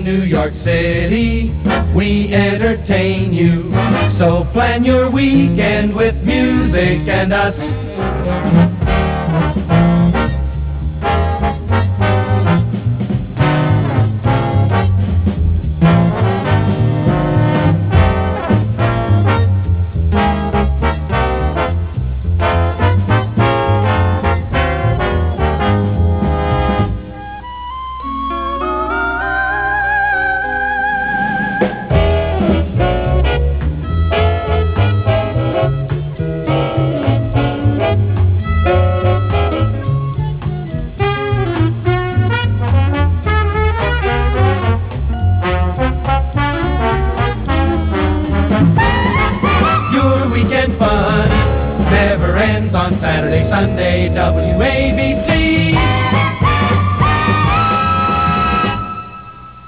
New York City, we entertain you. So plan your weekend with music and us.